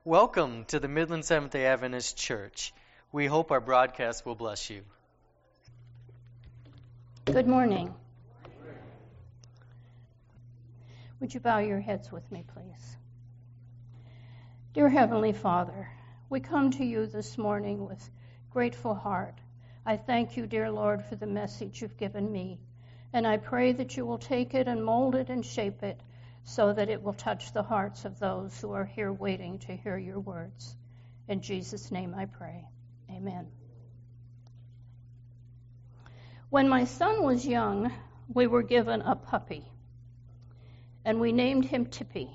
Welcome to the Midland Seventh-day Adventist Church. We hope our broadcast will bless you. Good morning. Would you bow your heads with me, please? Dear Heavenly Father, we come to you this morning with grateful heart. I thank you, dear Lord, for the message you've given me, and I pray that you will take it and mold it and shape it so that it will touch the hearts of those who are here waiting to hear your words. In Jesus' name I pray. Amen. When my son was young, we were given a puppy, and we named him Tippy.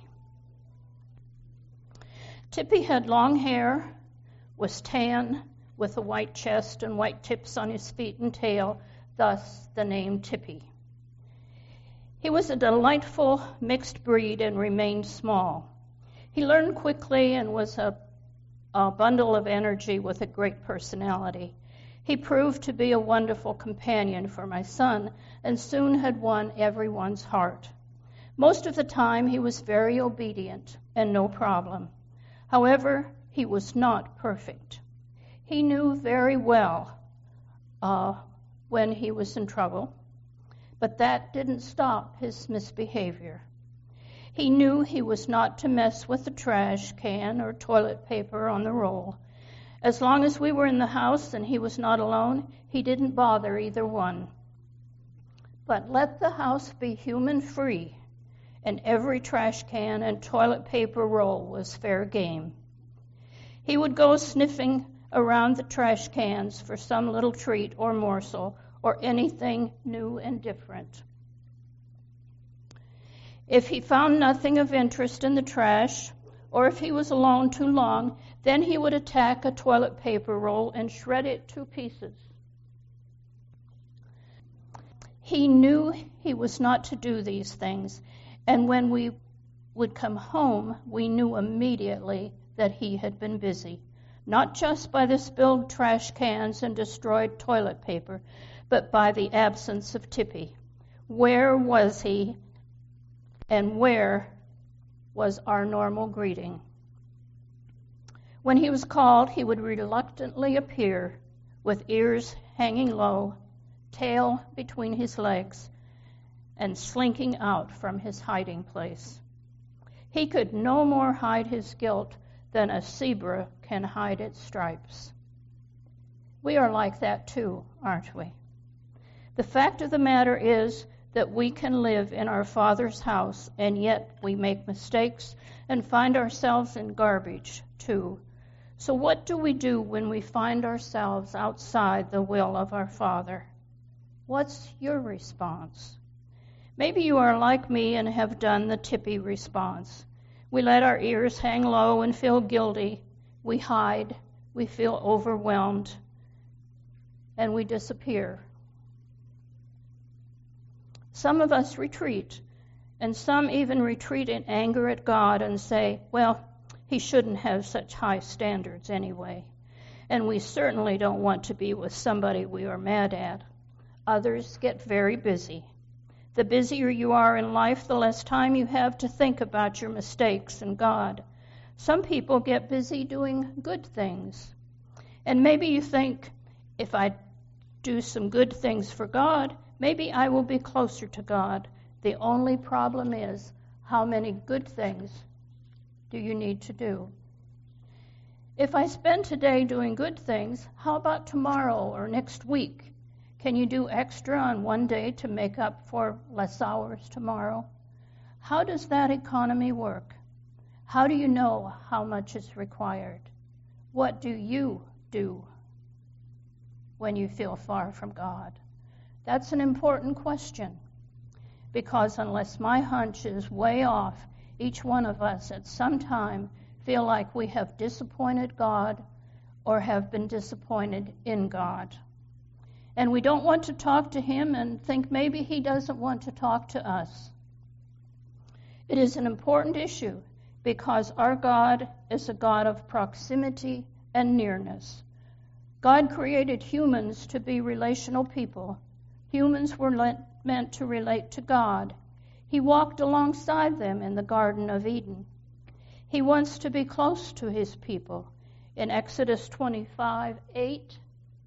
Tippy had long hair, was tan, with a white chest and white tips on his feet and tail, thus the name Tippy. He was a delightful mixed breed and remained small. He learned quickly and was a bundle of energy with a great personality. He proved to be a wonderful companion for my son and soon had won everyone's heart. Most of the time he was very obedient and no problem. However, he was not perfect. He knew very well when he was in trouble, but that didn't stop his misbehavior. He knew he was not to mess with the trash can or toilet paper on the roll. As long as we were in the house and he was not alone, he didn't bother either one. But let the house be human-free, and every trash can and toilet paper roll was fair game. He would go sniffing around the trash cans for some little treat or morsel or anything new and different. If he found nothing of interest in the trash, or if he was alone too long, then he would attack a toilet paper roll and shred it to pieces. He knew he was not to do these things, and when we would come home, we knew immediately that he had been busy, not just by the spilled trash cans and destroyed toilet paper, but by the absence of Tippy. Where was he, and where was our normal greeting? When he was called, he would reluctantly appear with ears hanging low, tail between his legs, and slinking out from his hiding place. He could no more hide his guilt than a zebra can hide its stripes. We are like that too, aren't we? The fact of the matter is that we can live in our Father's house, and yet we make mistakes and find ourselves in garbage too. So what do we do when we find ourselves outside the will of our Father? What's your response? Maybe you are like me and have done the Tippy response. We let our ears hang low and feel guilty. We hide. We feel overwhelmed. And we disappear. Some of us retreat, and some even retreat in anger at God and say, well, he shouldn't have such high standards anyway. And we certainly don't want to be with somebody we are mad at. Others get very busy. The busier you are in life, the less time you have to think about your mistakes and God. Some people get busy doing good things. And maybe you think, if I do some good things for God, maybe I will be closer to God. The only problem is, how many good things do you need to do? If I spend today doing good things, how about tomorrow or next week? Can you do extra on one day to make up for less hours tomorrow? How does that economy work? How do you know how much is required? What do you do when you feel far from God? That's an important question, because unless my hunch is way off, each one of us at some time feel like we have disappointed God or have been disappointed in God. And we don't want to talk to him and think maybe he doesn't want to talk to us. It is an important issue because our God is a God of proximity and nearness. God created humans to be relational people. Humans were meant to relate to God. He walked alongside them in the Garden of Eden. He wants to be close to his people. In Exodus 25:8,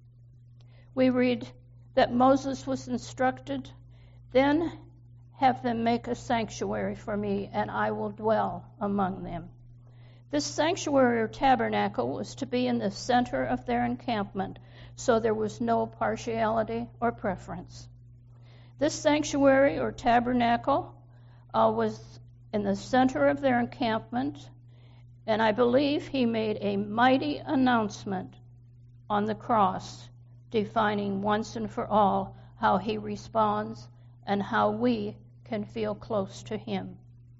we read that Moses was instructed, "Then have them make a sanctuary for me, and I will dwell among them." This sanctuary or tabernacle was to be in the center of their encampment, so there was no partiality or preference. This sanctuary or tabernacle was in the center of their encampment, and I believe he made a mighty announcement on the cross, defining once and for all how he responds and how we can feel close to him.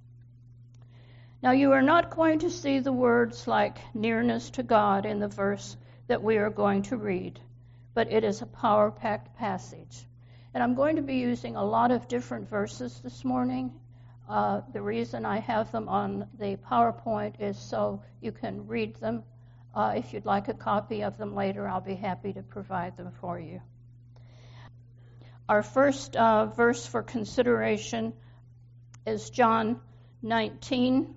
Now, you are not going to see the words like nearness to God in the verse that we are going to read, but it is a power-packed passage. And I'm going to be using a lot of different verses this morning. The reason I have them on the PowerPoint is so you can read them. If you'd like a copy of them later, I'll be happy to provide them for you. Our first verse for consideration is John 19,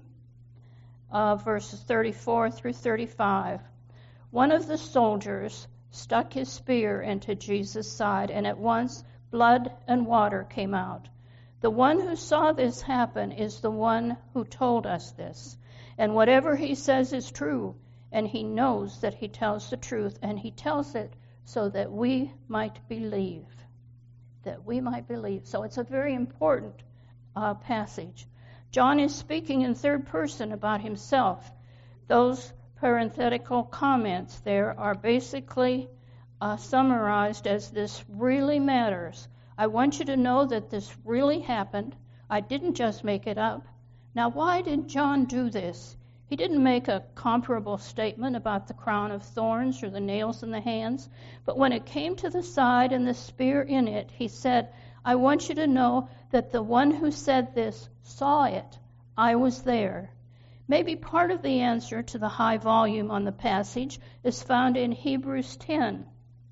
verses 34 through 35. One of the soldiers stuck his spear into Jesus' side, and at once blood and water came out. The one who saw this happen is the one who told us this. And whatever he says is true, and he knows that he tells the truth, and he tells it so that we might believe. That we might believe. So it's a very important passage. John is speaking in third person about himself. Those parenthetical comments there are basically summarized as "this really matters." I want you to know that this really happened. I didn't just make it up. Now, why did John do this? He didn't make a comparable statement about the crown of thorns or the nails in the hands, but when it came to the side and the spear in it, he said, "I want you to know that the one who said this saw it. I was there." Maybe part of the answer to the high volume on the passage is found in Hebrews 10.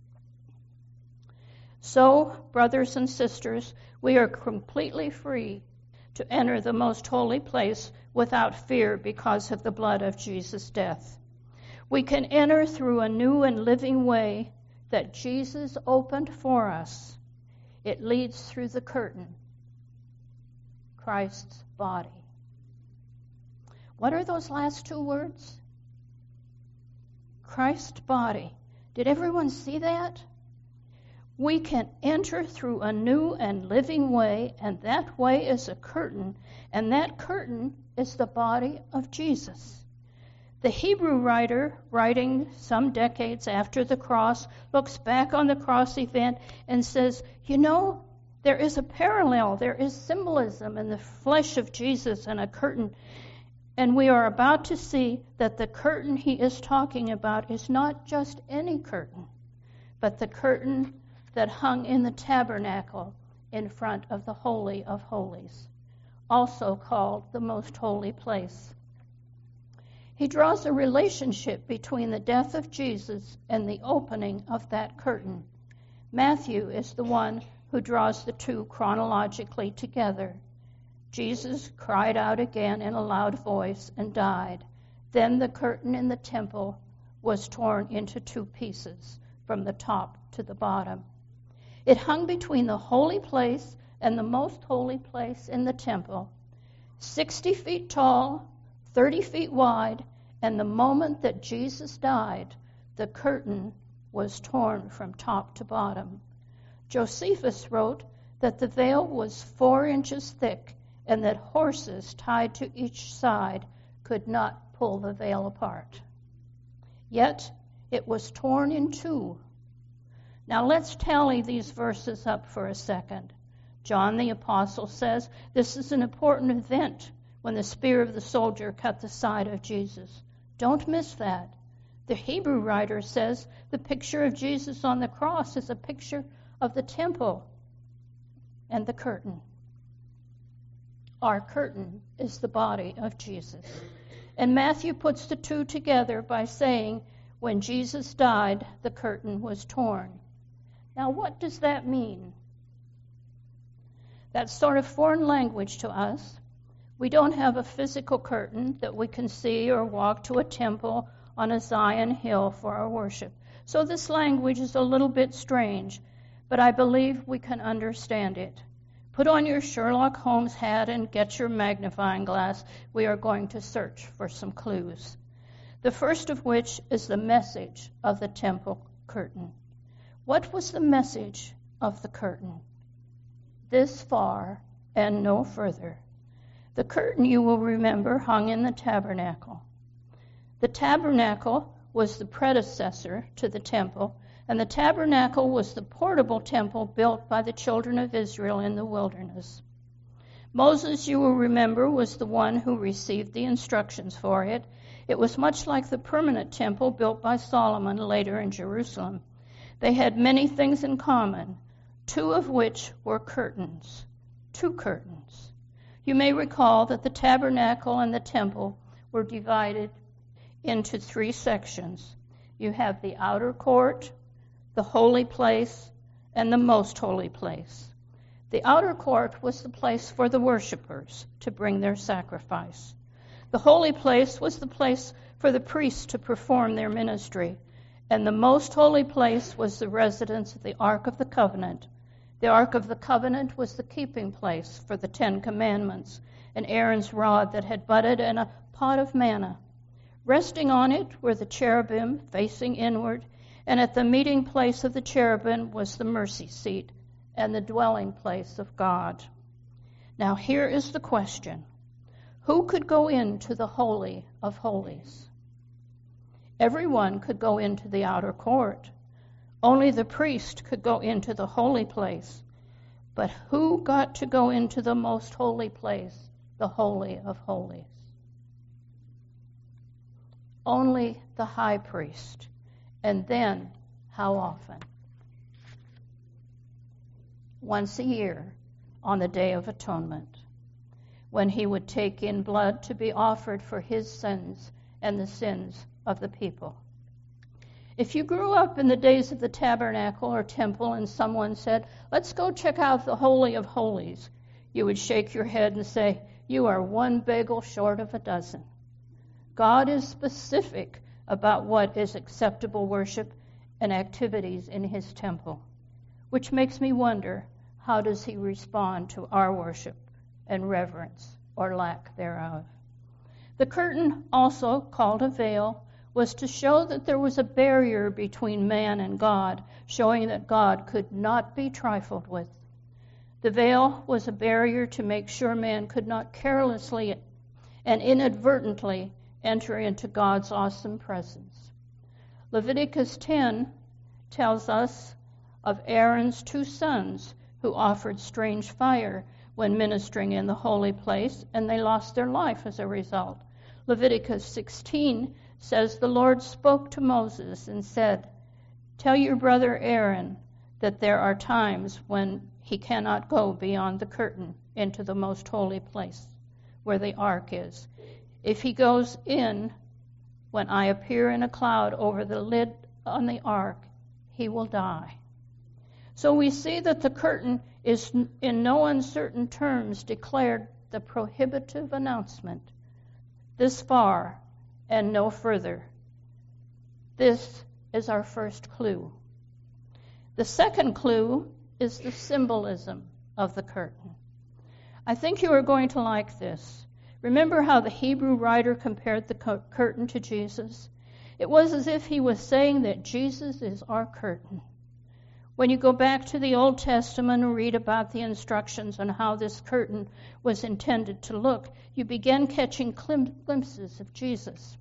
So, brothers and sisters, we are completely free to enter the most holy place without fear because of the blood of Jesus' death. We can enter through a new and living way that Jesus opened for us. It leads through the curtain, Christ's body. What are those last two words? Christ's body. Did everyone see that? We can enter through a new and living way, and that way is a curtain, and that curtain is the body of Jesus. The Hebrew writer, writing some decades after the cross, looks back on the cross event and says, you know, there is a parallel, there is symbolism in the flesh of Jesus and a curtain. And we are about to see that the curtain he is talking about is not just any curtain, but the curtain that hung in the tabernacle in front of the Holy of Holies, also called the Most Holy Place. He draws a relationship between the death of Jesus and the opening of that curtain. Matthew is the one who draws the two chronologically together. Jesus cried out again in a loud voice and died. Then the curtain in the temple was torn into two pieces, from the top to the bottom. It hung between the holy place and the most holy place in the temple, 60 feet tall, 30 feet wide, and the moment that Jesus died, the curtain was torn from top to bottom. Josephus wrote that the veil was 4 inches thick and that horses tied to each side could not pull the veil apart. Yet it was torn in two. Now let's tally these verses up for a second. John the Apostle says this is an important event when the spear of the soldier cut the side of Jesus. Don't miss that. The Hebrew writer says the picture of Jesus on the cross is a picture of the temple and the curtain. Our curtain is the body of Jesus. And Matthew puts the two together by saying, when Jesus died, the curtain was torn. Now, what does that mean? That's sort of foreign language to us. We don't have a physical curtain that we can see or walk to a temple on a Zion hill for our worship. So this language is a little bit strange, but I believe we can understand it. Put on your Sherlock Holmes hat and get your magnifying glass. We are going to search for some clues. The first of which is the message of the temple curtain. What was the message of the curtain? This far and no further. The curtain, you will remember, hung in the tabernacle. The tabernacle was the predecessor to the temple, and the tabernacle was the portable temple built by the children of Israel in the wilderness. Moses, you will remember, was the one who received the instructions for it. It was much like the permanent temple built by Solomon later in Jerusalem. They had many things in common, two of which were curtains, 2 curtains. You may recall that the tabernacle and the temple were divided into 3 sections. You have the outer court, the holy place, and the most holy place. The outer court was the place for the worshipers to bring their sacrifice. The holy place was the place for the priests to perform their ministry, and the most holy place was the residence of the Ark of the Covenant. The Ark of the Covenant was the keeping place for the 10 Commandments, and Aaron's rod that had budded, and a pot of manna. Resting on it were the cherubim facing inward, and at the meeting place of the cherubim was the mercy seat and the dwelling place of God. Now here is the question. Who could go into the Holy of Holies? Everyone could go into the outer court. Only the priest could go into the holy place. But who got to go into the most holy place, the Holy of Holies? Only the high priest. And then, how often? Once a year, on the Day of Atonement, when he would take in blood to be offered for his sins and the sins of the people. If you grew up in the days of the tabernacle or temple and someone said, "Let's go check out the Holy of Holies," you would shake your head and say, "You are one bagel short of a dozen." God is specific about what is acceptable worship and activities in his temple, which makes me wonder, how does he respond to our worship and reverence or lack thereof? The curtain, also called a veil, was to show that there was a barrier between man and God, showing that God could not be trifled with. The veil was a barrier to make sure man could not carelessly and inadvertently enter into God's awesome presence. Leviticus 10 tells us of Aaron's 2 sons who offered strange fire when ministering in the holy place, and they lost their life as a result. Leviticus 16 says the Lord spoke to Moses and said, "Tell your brother Aaron that there are times when he cannot go beyond the curtain into the most holy place where the ark is. If he goes in when I appear in a cloud over the lid on the ark, he will die." So we see that the curtain is in no uncertain terms declared the prohibitive announcement, "This far and no further." This is our first clue. The second clue is the symbolism of the curtain. I think you are going to like this. Remember how the Hebrew writer compared the curtain to Jesus? It was as if he was saying that Jesus is our curtain. When you go back to the Old Testament and read about the instructions on how this curtain was intended to look, you begin catching glimpses of Jesus.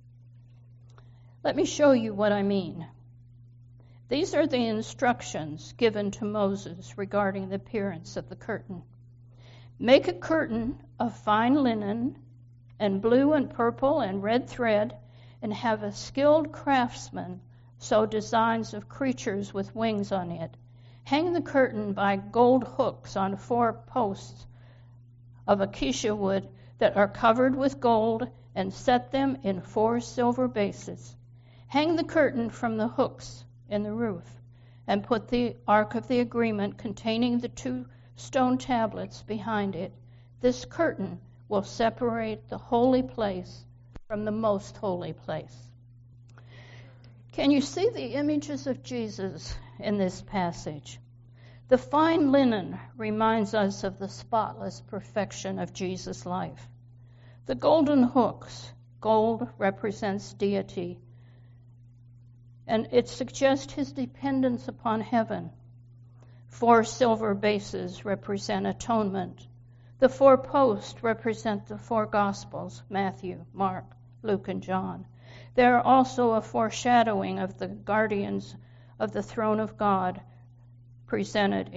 Let me show you what I mean. These are the instructions given to Moses regarding the appearance of the curtain. Make a curtain of fine linen and blue and purple and red thread, and have a skilled craftsman sew designs of creatures with wings on it. Hang the curtain by gold hooks on 4 posts of acacia wood that are covered with gold, and set them in 4 silver bases. Hang the curtain from the hooks in the roof, and put the Ark of the Agreement containing the 2 stone tablets behind it. This curtain will separate the holy place from the most holy place. Can you see the images of Jesus in this passage? The fine linen reminds us of the spotless perfection of Jesus' life. The golden hooks, gold represents deity, and it suggests his dependence upon heaven. 4 silver bases represent atonement. The 4 posts represent the 4 Gospels, Matthew, Mark, Luke, and John. They are also a foreshadowing of the guardians of the throne of God presented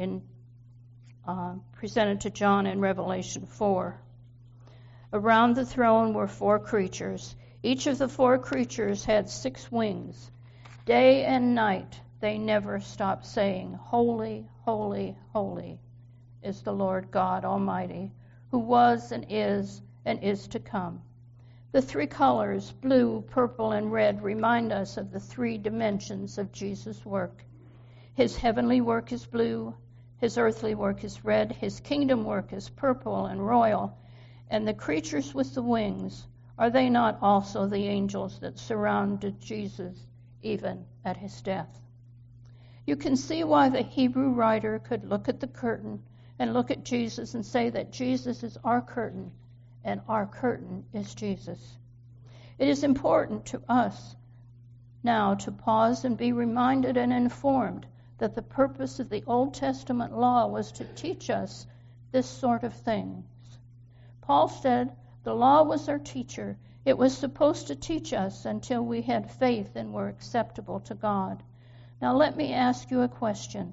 to John in Revelation 4. Around the throne were 4 creatures. Each of the 4 creatures had 6 wings. Day and night they never stopped saying, "Holy, holy, holy is the Lord God Almighty, who was and is to come." The 3 colors, blue, purple, and red, remind us of the 3 dimensions of Jesus' work. His heavenly work is blue, his earthly work is red, his kingdom work is purple and royal, and the creatures with the wings, are they not also the angels that surrounded Jesus even at his death? You can see why the Hebrew writer could look at the curtain and look at Jesus and say that Jesus is our curtain and our curtain is Jesus. It is important to us now to pause and be reminded and informed that the purpose of the Old Testament law was to teach us this sort of things. Paul said the law was our teacher. It was supposed to teach us until we had faith and were acceptable to God. Now let me ask you a question.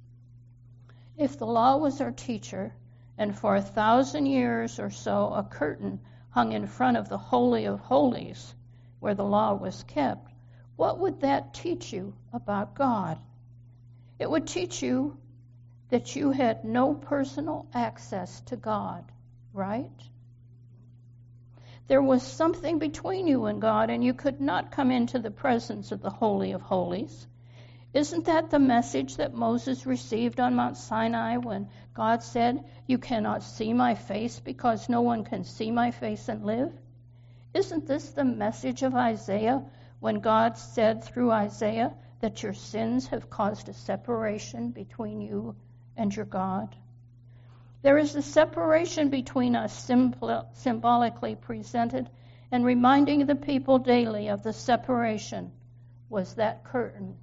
If the law was our teacher, and for 1,000 years or so a curtain hung in front of the Holy of Holies where the law was kept, what would that teach you about God? It would teach you that you had no personal access to God, right? There was something between you and God, and you could not come into the presence of the Holy of Holies. Isn't that the message that Moses received on Mount Sinai when God said, "You cannot see my face because no one can see my face and live"? Isn't this the message of Isaiah when God said through Isaiah that your sins have caused a separation between you and your God? There is a separation between us symbolically presented, and reminding the people daily of the separation was that curtain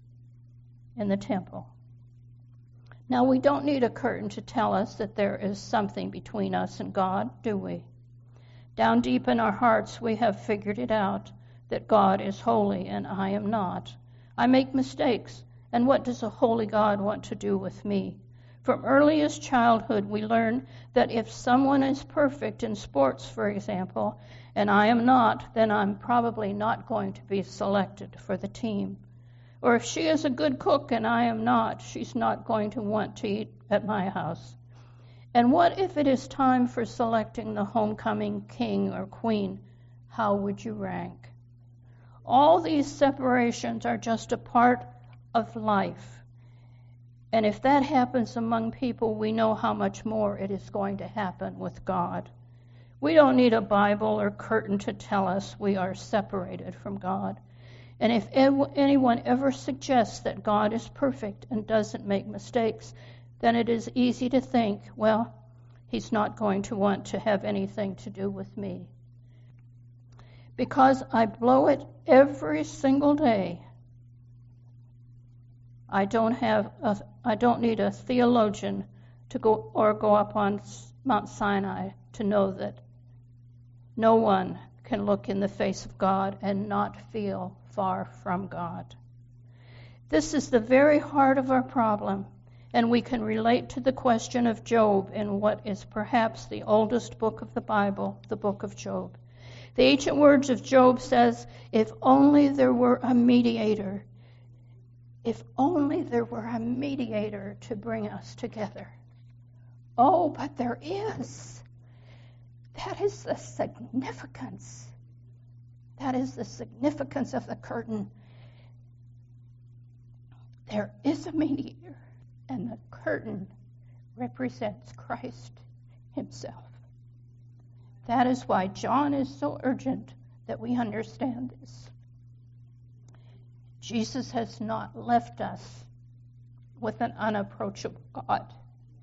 in the temple. Now, we don't need a curtain to tell us that there is something between us and God, do we? Down deep in our hearts, we have figured it out, that God is holy and I am not. I make mistakes, and what does a holy God want to do with me? From earliest childhood, we learn that if someone is perfect in sports, for example, and I am not, then I'm probably not going to be selected for the team. Or if she is a good cook and I am not, she's not going to want to eat at my house. And what if it is time for selecting the homecoming king or queen? How would you rank? All these separations are just a part of life. And if that happens among people, we know how much more it is going to happen with God. We don't need a Bible or curtain to tell us we are separated from God. And if anyone ever suggests that God is perfect and doesn't make mistakes, then it is easy to think, well, he's not going to want to have anything to do with me. Because I blow it every single day, I don't need a theologian to go up on Mount Sinai to know that no one can look in the face of God and not feel far from God. This is the very heart of our problem, and we can relate to the question of Job in what is perhaps the oldest book of the Bible, the book of Job. The ancient words of Job says, "If only there were a mediator. If only there were a mediator to bring us together." Oh, but there is. That is the significance. That is the significance of the curtain. There is a mediator, and the curtain represents Christ himself. That is why John is so urgent that we understand this. Jesus has not left us with an unapproachable God.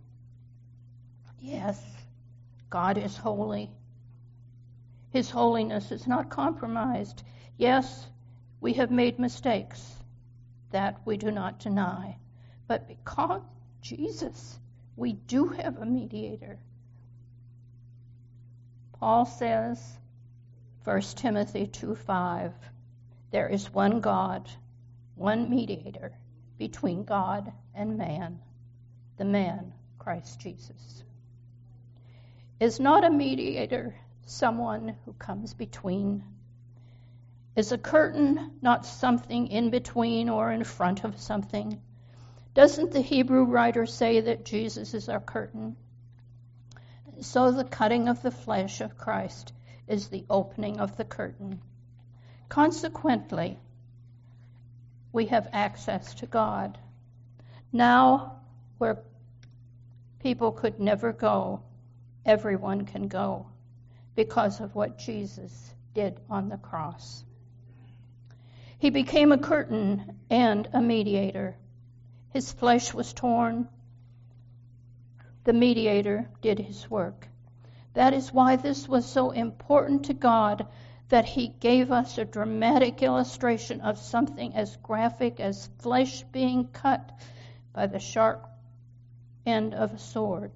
Yes, God is holy. His holiness is not compromised. Yes, we have made mistakes. That we do not deny. But because Jesus, we do have a mediator. Paul says, 1 Timothy 2:5, there is one God, one mediator between God and man, the man, Christ Jesus. Is not a mediator someone who comes between? Is a curtain not something in between or in front of something? Doesn't the Hebrew writer say that Jesus is our curtain? So the cutting of the flesh of Christ is the opening of the curtain. Consequently, we have access to God. Now, where people could never go, everyone can go because of what Jesus did on the cross. He became a curtain and a mediator. His flesh was torn. The mediator did his work. That is why this was so important to God, that he gave us a dramatic illustration of something as graphic as flesh being cut by the sharp end of a sword.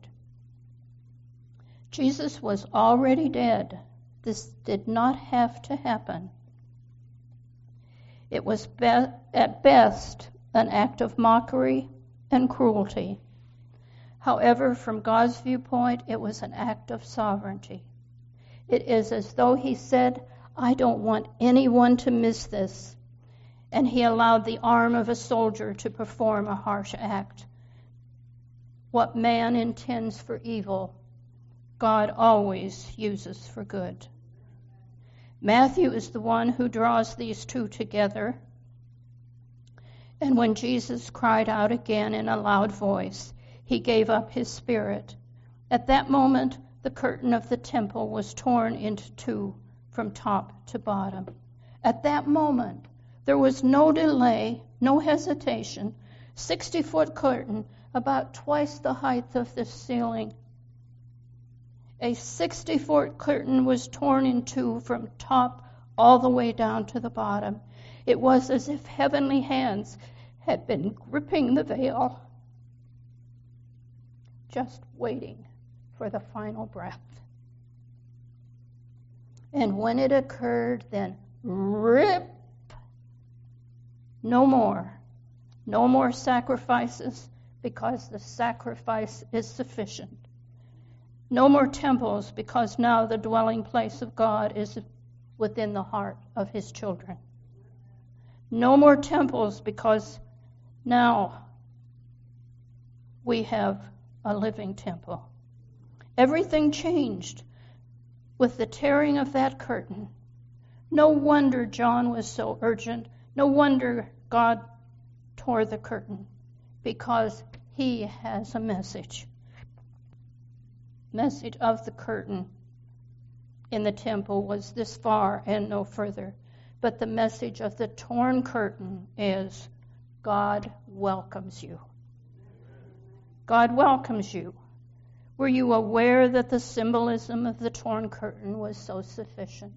Jesus was already dead. This did not have to happen. It was at best an act of mockery and cruelty. However, from God's viewpoint, it was an act of sovereignty. It is as though he said, I don't want anyone to miss this. And he allowed the arm of a soldier to perform a harsh act. What man intends for evil, God always uses for good. Matthew is the one who draws these two together. And when Jesus cried out again in a loud voice, he gave up his spirit. At that moment, the curtain of the temple was torn into two from top to bottom. At that moment, there was no delay, no hesitation. 60-foot curtain, about twice the height of the ceiling. A 60-foot curtain was torn in two from top all the way down to the bottom. It was as if heavenly hands had been gripping the veil, just waiting for the final breath. And when it occurred, then rip! No more sacrifices, because the sacrifice is sufficient. No more temples, because now the dwelling place of God is within the heart of his children. No more temples, because now we have a living temple. Everything changed with the tearing of that curtain. No wonder John was so urgent. No wonder God tore the curtain, because he has a message. Message of the curtain in the temple was this far and no further. But the message of the torn curtain is God welcomes you. God welcomes you. Were you aware that the symbolism of the torn curtain was so sufficient?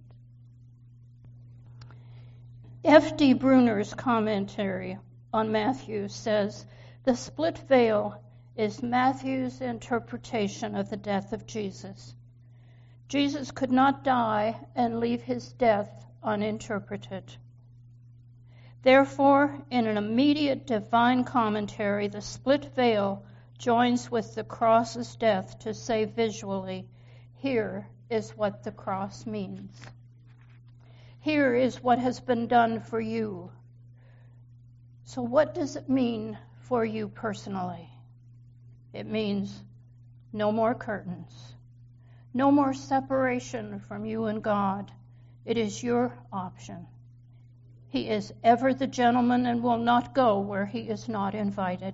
F.D. Bruner's commentary on Matthew says, the split veil is Matthew's interpretation of the death of Jesus. Jesus could not die and leave his death uninterpreted. Therefore, in an immediate divine commentary, the split veil joins with the cross's death to say visually, here is what the cross means. Here is what has been done for you. So what does it mean for you personally? It means no more curtains, no more separation from you and God. It is your option. He is ever the gentleman and will not go where he is not invited.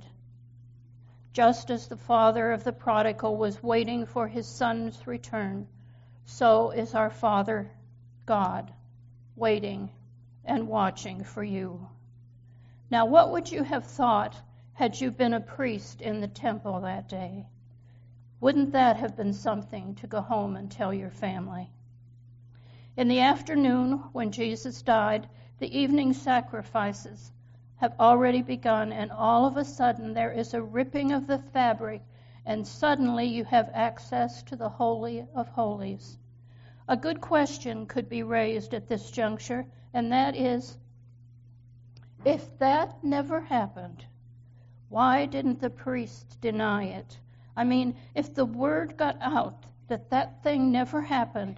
Just as the father of the prodigal was waiting for his son's return, so is our Father God waiting and watching for you. Now, what would you have thought had you been a priest in the temple that day? Wouldn't that have been something to go home and tell your family? In the afternoon, when Jesus died, the evening sacrifices have already begun, and all of a sudden there is a ripping of the fabric, and suddenly you have access to the Holy of Holies. A good question could be raised at this juncture, and that is, if that never happened, why didn't the priest deny it? I mean, if the word got out that that thing never happened,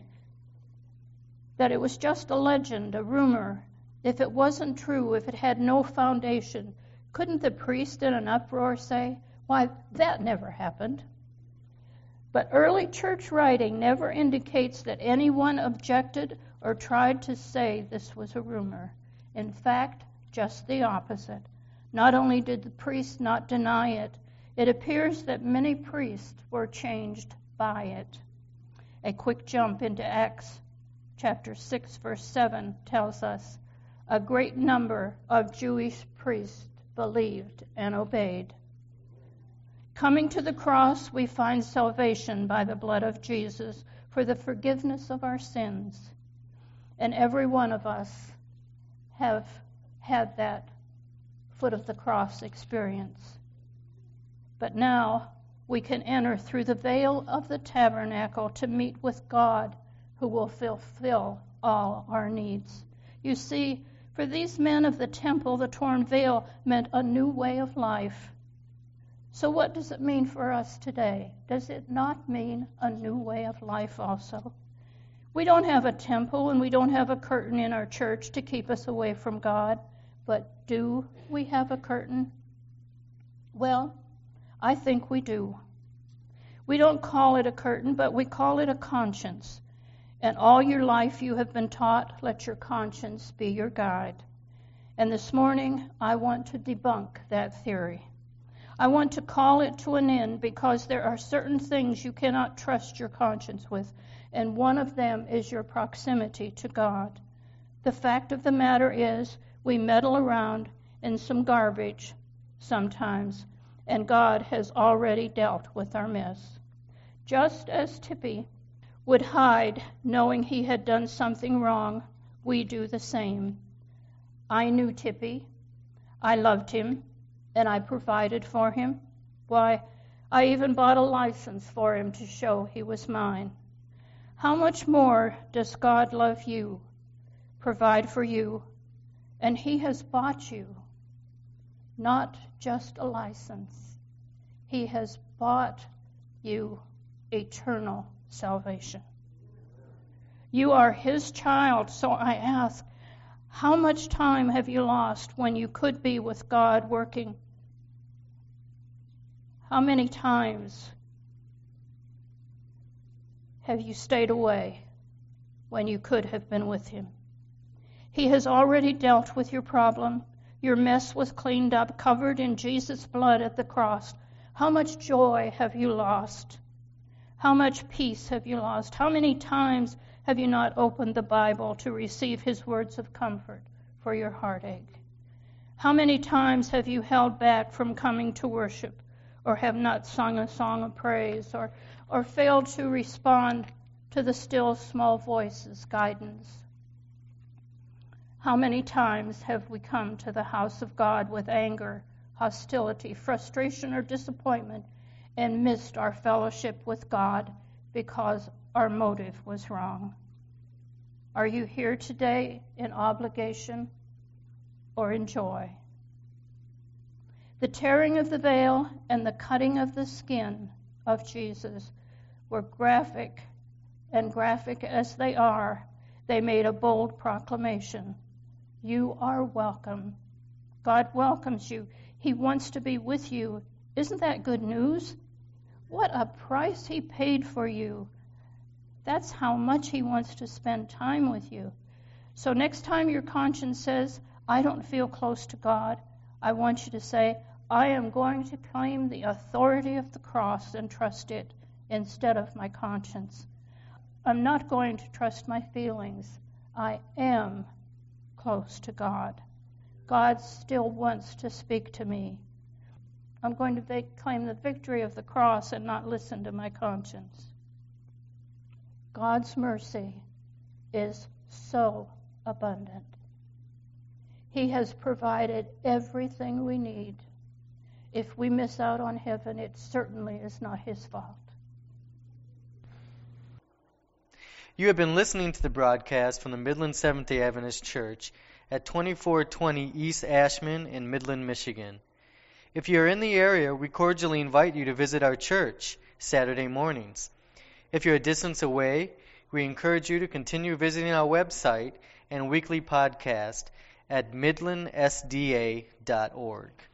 that it was just a legend, a rumor, if it wasn't true, if it had no foundation, couldn't the priest in an uproar say, why, that never happened? But early church writing never indicates that anyone objected or tried to say this was a rumor. In fact, just the opposite. Not only did the priest not deny it, it appears that many priests were changed by it. A quick jump into Acts chapter 6, verse 7 tells us a great number of Jewish priests believed and obeyed. Coming to the cross, we find salvation by the blood of Jesus for the forgiveness of our sins. And every one of us have had that foot of the cross experience. But now we can enter through the veil of the tabernacle to meet with God, who will fulfill all our needs. You see, for these men of the temple, the torn veil meant a new way of life. So what does it mean for us today? Does it not mean a new way of life also? We don't have a temple and we don't have a curtain in our church to keep us away from God, but do we have a curtain? Well, I think we do. We don't call it a curtain, but we call it a conscience. And all your life you have been taught, let your conscience be your guide. And this morning, I want to debunk that theory. I want to call it to an end because there are certain things you cannot trust your conscience with, and one of them is your proximity to God. The fact of the matter is, we meddle around in some garbage sometimes, and God has already dealt with our mess. Just as Tippy would hide knowing he had done something wrong, we do the same. I knew Tippy. I loved him. And I provided for him. Why, I even bought a license for him to show he was mine. How much more does God love you, provide for you, and he has bought you, not just a license. He has bought you eternal salvation. You are his child, so I ask, how much time have you lost when you could be with God working? How many times have you stayed away when you could have been with him? He has already dealt with your problem. Your mess was cleaned up, covered in Jesus' blood at the cross. How much joy have you lost? How much peace have you lost? How many times have you not opened the Bible to receive his words of comfort for your heartache? How many times have you held back from coming to worship, or have not sung a song of praise, or failed to respond to the still small voice's guidance? How many times have we come to the house of God with anger, hostility, frustration, or disappointment, and missed our fellowship with God because our motive was wrong? Are you here today in obligation or in joy? The tearing of the veil and the cutting of the skin of Jesus were graphic, and graphic as they are, they made a bold proclamation. You are welcome. God welcomes you. He wants to be with you. Isn't that good news? What a price he paid for you. That's how much he wants to spend time with you. So next time your conscience says, I don't feel close to God, I want you to say, I am going to claim the authority of the cross and trust it instead of my conscience. I'm not going to trust my feelings. I am close to God. God still wants to speak to me. I'm going to claim the victory of the cross and not listen to my conscience. God's mercy is so abundant. He has provided everything we need. If we miss out on heaven, it certainly is not His fault. You have been listening to the broadcast from the Midland Seventh-day Adventist Church at 2420 East Ashman in Midland, Michigan. If you are in the area, we cordially invite you to visit our church Saturday mornings. If you're a distance away, we encourage you to continue visiting our website and weekly podcast at midlandsda.org.